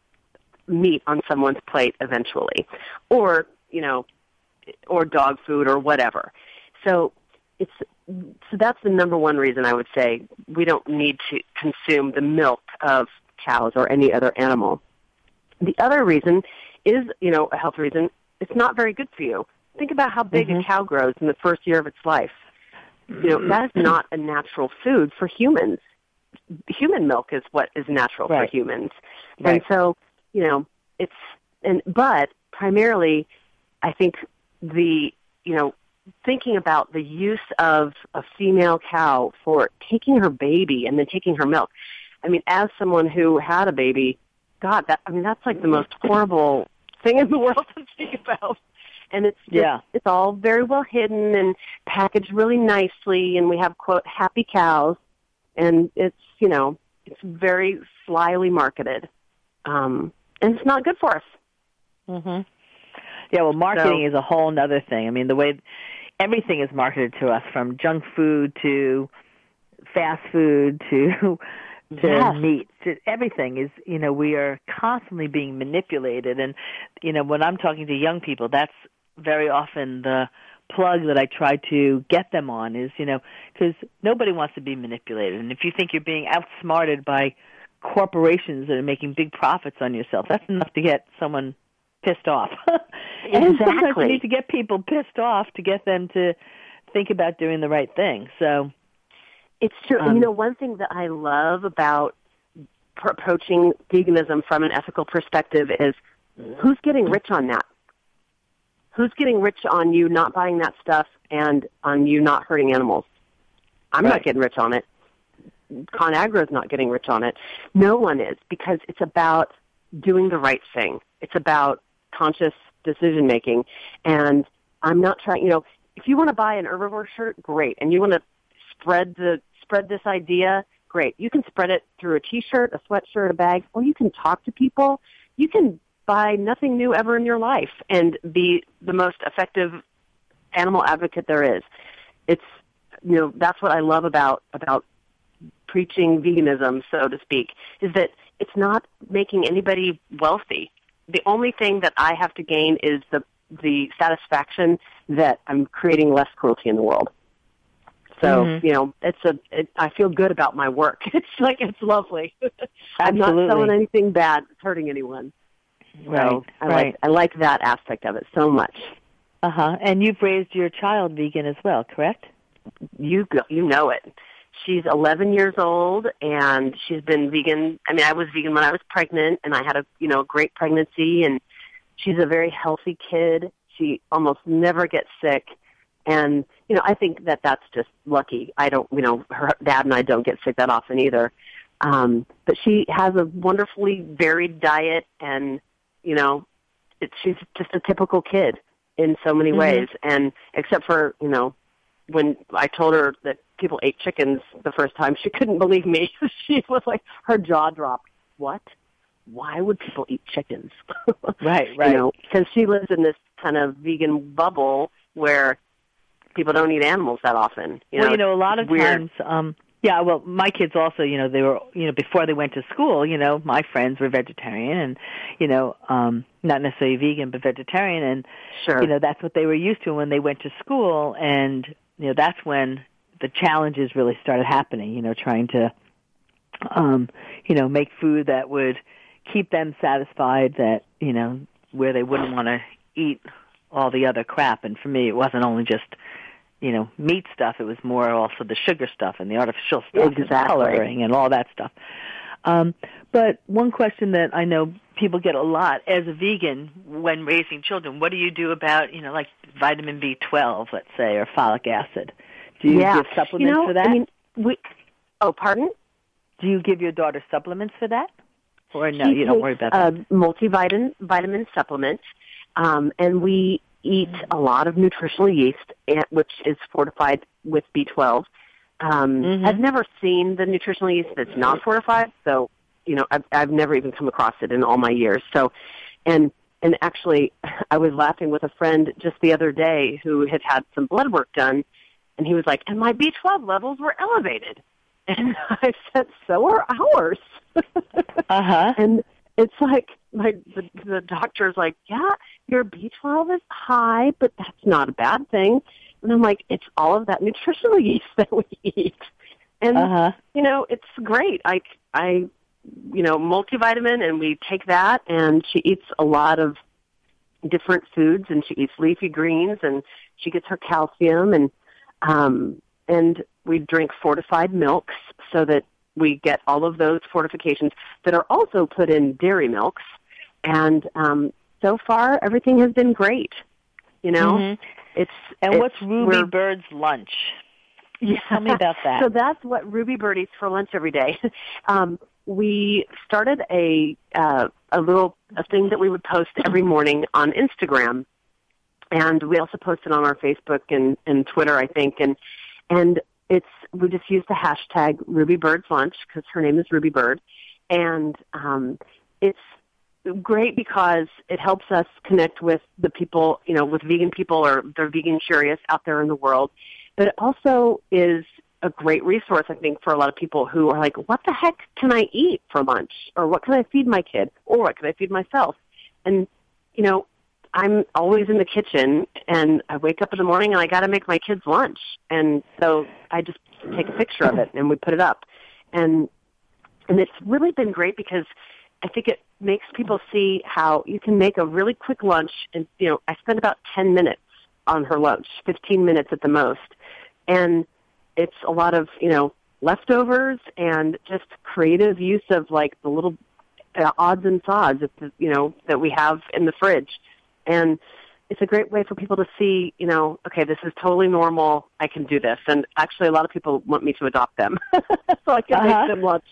meat on someone's plate eventually, or, you know, or dog food or whatever. So it's, so that's the number one reason I would say we don't need to consume the milk of cows or any other animal. The other reason is, you know, a health reason. It's not very good for you. Think about how big mm-hmm. a cow grows in the first year of its life. You know, that is not a natural food for humans. Human milk is what is natural right. for humans. Right. And so, you know, it's, and, but primarily, I think the, you know, thinking about the use of a female cow for taking her baby and then taking her milk. I mean, as someone who had a baby, God, that, I mean, that's like the most horrible thing in the world to think about. And it's just, yeah. it's all very well hidden and packaged really nicely, and we have, quote, happy cows, and it's, you know, it's very slyly marketed. Um, and it's not good for us. Mm-hmm. Yeah, well, marketing so, is a whole other thing. I mean, the way everything is marketed to us, from junk food to fast food to to yes. meat, to everything is, you know, we are constantly being manipulated. And, you know, when I'm talking to young people, that's very often the plug that I try to get them on is, you know, because nobody wants to be manipulated. And if you think you're being outsmarted by corporations that are making big profits on yourself, that's enough to get someone pissed off. And exactly. sometimes you need to get people pissed off to get them to think about doing the right thing. So it's true. Um, and, you know, one thing that I love about pr- approaching veganism from an ethical perspective is who's getting rich on that? Who's getting rich on you not buying that stuff and on you not hurting animals? I'm right. not getting rich on it. ConAgra is not getting rich on it. No one is, because it's about doing the right thing. It's about conscious decision making. And I'm not trying, you know, if you want to buy an herbivore shirt, great. And you want to spread the spread this idea, great. You can spread it through a T-shirt, a sweatshirt, a bag, or you can talk to people. You can buy nothing new ever in your life and be the most effective animal advocate there is. It's, you know, that's what I love about about preaching veganism, so to speak, is that it's not making anybody wealthy. The only thing that I have to gain is the the satisfaction that I'm creating less cruelty in the world. So, mm-hmm. you know, it's a, it, I feel good about my work. It's like, it's lovely. I'm not selling anything bad. It's hurting anyone. Right, so I right. like, I like that aspect of it so much. Uh-huh. And you've raised your child vegan as well, correct? You go, you know it. She's eleven years old, and she's been vegan. I mean, I was vegan when I was pregnant, and I had a, you know, great pregnancy, and she's a very healthy kid. She almost never gets sick. And, you know, I think that that's just lucky. I don't, you know, her dad and I don't get sick that often either. Um, but she has a wonderfully varied diet, and, you know, it, she's just a typical kid in so many mm-hmm. ways. And except for, you know, when I told her that people ate chickens the first time, she couldn't believe me. She was like, her jaw dropped. What? Why would people eat chickens? Right, right. You know, because she lives in this kind of vegan bubble where people don't eat animals that often. You well, know, you know, a lot of weird. times, um, yeah, well, my kids also, you know, they were, you know, before they went to school, you know, my friends were vegetarian and, you know, um, not necessarily vegan, but vegetarian. And, sure. you know, that's what they were used to when they went to school. And, you know, that's when the challenges really started happening, you know, trying to, um, you know, make food that would keep them satisfied, that, you know, where they wouldn't want to eat all the other crap. And for me, it wasn't only just, you know, meat stuff. It was more also the sugar stuff and the artificial stuff exactly. and coloring and all that stuff. Um, but one question that I know people get a lot as a vegan when raising children, what do you do about, you know, like vitamin B twelve, let's say, or folic acid? Do you yeah. give supplements you know, for that? I mean, we, oh, pardon? Do you give your daughter supplements for that? Or no, she you don't worry about a that? multivitamin vitamin supplement, um, and we eat a lot of nutritional yeast, which is fortified with B twelve. Um, mm-hmm. I've never seen the nutritional yeast that's not fortified, so, you know, I've, I've never even come across it in all my years. So, and and actually, I was laughing with a friend just the other day who had had some blood work done, and he was like, and my B twelve levels were elevated. And I said, so are ours. uh-huh. And it's like, my the, the doctor's like, yeah, your B twelve is high, but that's not a bad thing. And I'm like, it's all of that nutritional yeast that we eat. And, uh-huh. you know, it's great. I, I, you know, multivitamin, and we take that, and she eats a lot of different foods, and she eats leafy greens, and she gets her calcium, and, um, and we drink fortified milks so that we get all of those fortifications that are also put in dairy milks. And um, so far, everything has been great. You know, mm-hmm. it's and it's, what's Ruby Bird's lunch? Yeah. Tell me about that. So that's what Ruby Bird eats for lunch every day. um, we started a uh, a little a thing that we would post every morning on Instagram, and we also post it on our Facebook and, and Twitter, I think, and and it's we just use the hashtag Ruby Bird's Lunch because her name is Ruby Bird, and um, it's great because it helps us connect with the people, you know, with vegan people or they're vegan curious out there in the world. But it also is a great resource, I think, for a lot of people who are like, what the heck can I eat for lunch? Or what can I feed my kid? Or what can I feed myself? And, you know, I'm always in the kitchen, and I wake up in the morning, and I got to make my kids lunch. And so I just take a picture of it, and we put it up. And and it's really been great because I think it makes people see how you can make a really quick lunch. And, you know, I spend about ten minutes on her lunch, fifteen minutes at the most. And it's a lot of, you know, leftovers and just creative use of, like, the little uh, odds and sods, that, you know, that we have in the fridge. And it's a great way for people to see, you know, okay, this is totally normal. I can do this. And actually, a lot of people want me to adopt them so I can uh-huh. make them lunch.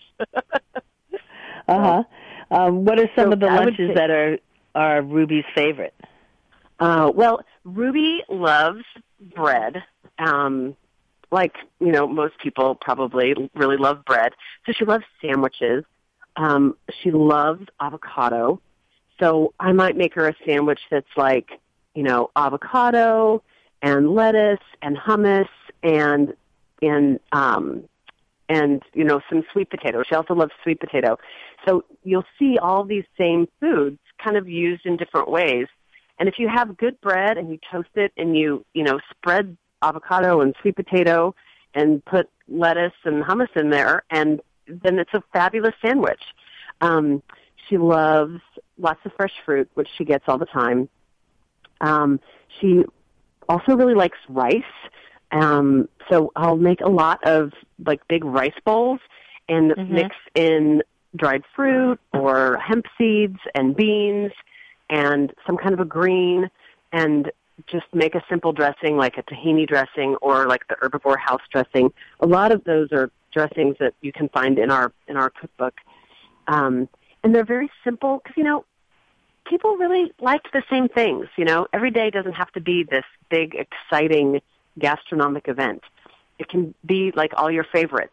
uh-huh. Um, what are some so of the lunches say, that are, are Ruby's favorite? Uh, well, Ruby loves bread. Um, like, you know, most people probably really love bread. So she loves sandwiches. Um, she loves avocado. So I might make her a sandwich that's like, you know, avocado and lettuce and hummus and and um and you know some sweet potato. She also loves sweet potato. So you'll see all these same foods kind of used in different ways. And if you have good bread and you toast it and you you know spread avocado and sweet potato and put lettuce and hummus in there, and then it's a fabulous sandwich. Um, she loves lots of fresh fruit, which she gets all the time. Um, she also really likes rice. Um, so I'll make a lot of like big rice bowls and mm-hmm. mix in dried fruit or hemp seeds and beans and some kind of a green and just make a simple dressing like a tahini dressing or like the herbivore house dressing. A lot of those are dressings that you can find in our in our cookbook. Um, and they're very simple because, you know, people really like the same things. You know, every day doesn't have to be this big, exciting gastronomic event. It can be like all your favorites.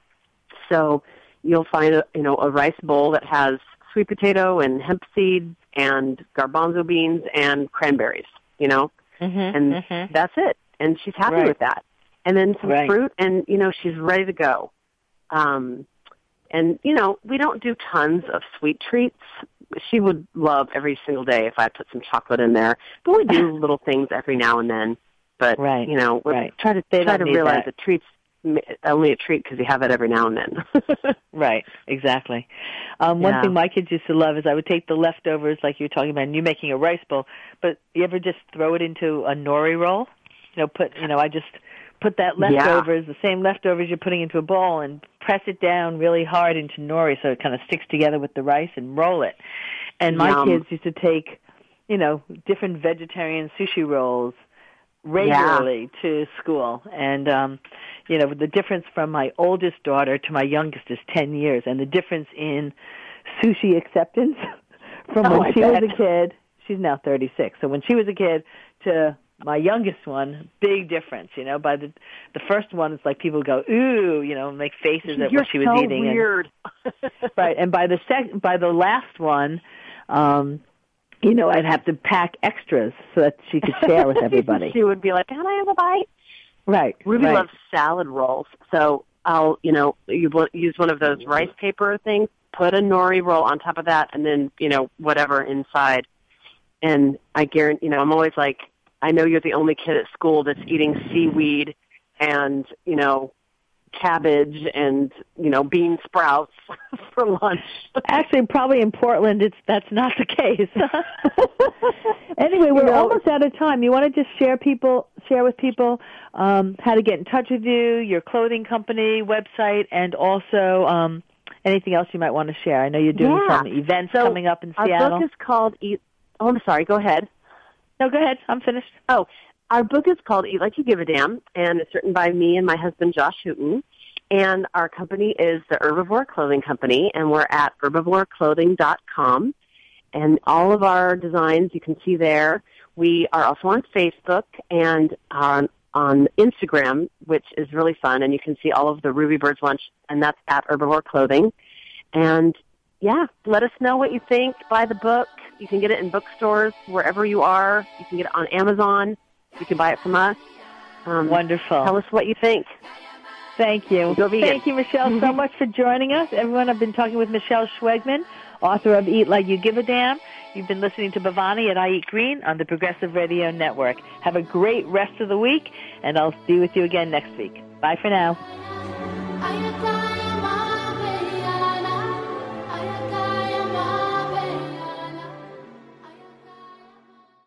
So you'll find a, you know, a rice bowl that has sweet potato and hemp seeds and garbanzo beans and cranberries, you know, mm-hmm, and mm-hmm. that's it. And she's happy Right. with that. And then some Right. fruit, and, you know, she's ready to go. Um, and, you know, we don't do tons of sweet treats. She would love every single day if I put some chocolate in there. But we do little things every now and then. But, Right. you know, we Right. try to They try don't to need realize that. that treats only a treat because you have it every now and then. Right, exactly. Um, one Yeah. thing my kids used to love is I would take the leftovers, like you were talking about, and you making a rice bowl, but you ever just throw it into a nori roll? You know, put, you know, I just put that leftovers, yeah. the same leftovers you're putting into a bowl, and press it down really hard into nori so it kind of sticks together with the rice and roll it. And my Yum. kids used to take, you know, different vegetarian sushi rolls regularly yeah. to school. And, um, you know, the difference from my oldest daughter to my youngest is ten years, and the difference in sushi acceptance from oh, when I she bet. was a kid, she's now thirty-six, so when she was a kid to my youngest one, big difference, you know. By the the first one, it's like people go, ooh, you know, make faces at You're what she was so eating. Weird. And, right, and by the sec- by the last one, um, you know, I'd have to pack extras so that she could share with everybody. She would be like, can I have a bite? Right. Ruby right. loves salad rolls, so I'll, you know, you use one of those rice paper things, put a nori roll on top of that, and then, you know, whatever inside. And I guarantee, you know, I'm always like, I know you're the only kid at school that's eating seaweed and, you know, cabbage and, you know, bean sprouts for lunch. Actually, probably in Portland, it's that's not the case. Anyway, we're you know, almost out of time. You want to just share people, share with people um, how to get in touch with you, your clothing company, website, and also um, anything else you might want to share. I know you're doing yeah. some events so coming up in our Seattle. Our book is called Eat. Oh, I'm sorry. Go ahead. No, go ahead. I'm finished. Oh, our book is called Eat Like You Give a Damn, and it's written by me and my husband, Josh Hooten. And our company is the Herbivore Clothing Company, and we're at herbivore clothing dot com. And all of our designs you can see there. We are also on Facebook and on, on Instagram, which is really fun, and you can see all of the Ruby Bird's lunch, and that's at Herbivore Clothing. And, yeah, let us know what you think. Buy the book. You can get it in bookstores wherever you are. You can get it on Amazon. You can buy it from us. Um, Wonderful. Tell us what you think. Thank you. Thank you, Michelle, so much for joining us. Everyone, I've been talking with Michelle Schwegman, author of Eat Like You Give a Damn. You've been listening to Bhavani at I Eat Green on the Progressive Radio Network. Have a great rest of the week, and I'll be with you again next week. Bye for now.